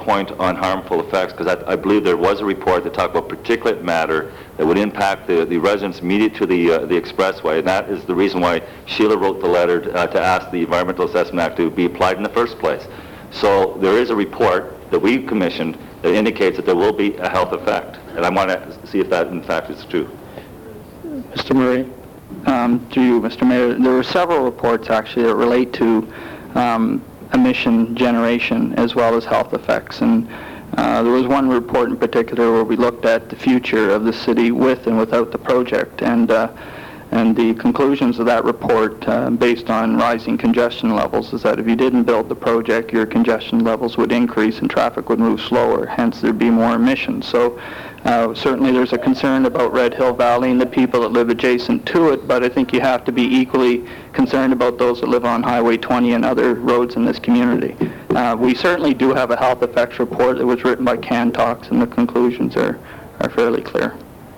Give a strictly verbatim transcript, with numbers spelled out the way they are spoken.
point on harmful effects, because I, I believe there was a report that talked about particulate matter that would impact the, the residents immediate to the, uh, the expressway, and that is the reason why Sheila wrote the letter to, uh, to ask the Environmental Assessment Act to be applied in the first place. So there is a report that we commissioned that indicates that there will be a health effect, and I want to see if that in fact is true. Mister Murray. Um, to you, Mister Mayor, there were several reports actually that relate to um, emission generation as well as health effects, and uh, there was one report in particular where we looked at the future of the city with and without the project, and uh, and the conclusions of that report, uh, based on rising congestion levels, is that if you didn't build the project, your congestion levels would increase and traffic would move slower, hence there'd be more emissions. So uh, certainly there's a concern about Red Hill Valley and the people that live adjacent to it, but I think you have to be equally concerned about those that live on Highway twenty and other roads in this community. Uh, we certainly do have a health effects report that was written by Cantox, and the conclusions are, are fairly clear.